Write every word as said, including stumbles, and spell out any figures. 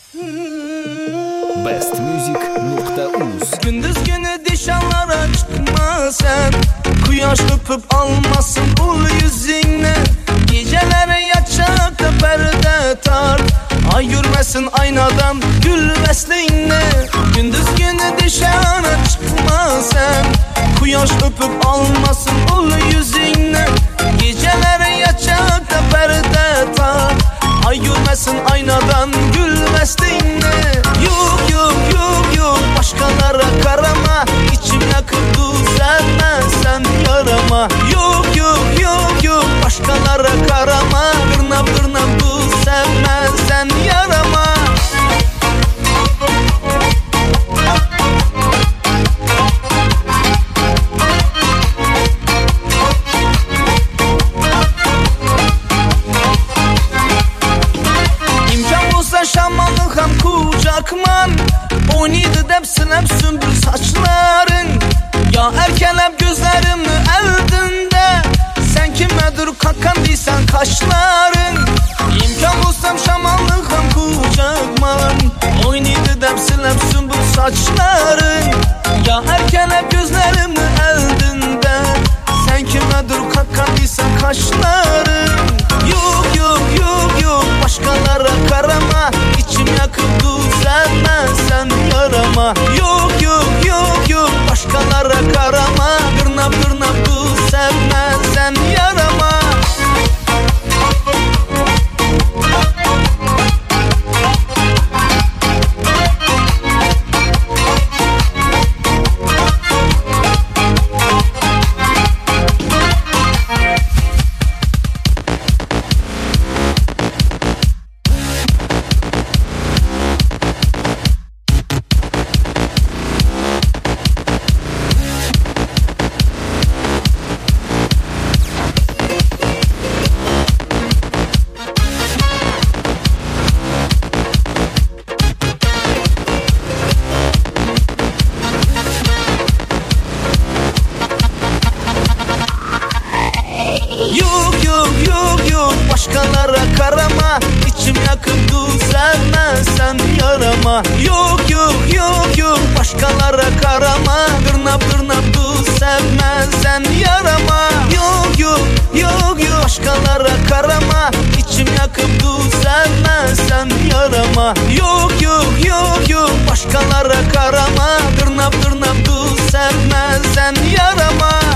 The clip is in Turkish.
bestmusic nokta uz. Gündüz günü dışarılara çıkma sen, Kuyaş öpüp almasın ul yüzüne. Gecelere yatacakta perde tar, Ay yürmesin aynadan gül besline. Gündüz günü dışarı çıkma sen, Kuyaş öpüp almasın ul yüzüne. Gecelere yatacakta perde tar, Ay yürmesin aynadan gül besline. Yok yok yok yok başkalara karama, İçim yakıp düzelme sen yarama. Yok yok yok yok başkalara karama, Gırnap gırnap düzelme sen yarama. İmkan bulsa şamanlık ham kucakman, Oynaydı depsilep sümbül saçların. Ya erkelep gözlerimi eldinde, Sen kimedir kakan değilsen kaşların. İmkan bulsam şamanlık ham kucakman, Oynaydı depsilep sümbül saçların. Ya erkelep gözlerimi eldinde, Sen kimedir kakan değilsen kaşların. Yok yok yok yok başkalara karama, İçim yakıp düzelme sen yarama. Yok yok yok yok başkalara karama, Gırnap gırnap düzelme sen yarama. Yok yok yok yok başkalara karama, İçim yakıp düzelme sen yarama. Yok yok yok yok başkalara karama, Gırnap gırnap düzelme sen yarama. Yok yok yok yok başkalara karama, İçim yakıp düzelme sen yarama. Yok yok yok yok başkalara karama, Gırnap gırnap düzelme sen yarama.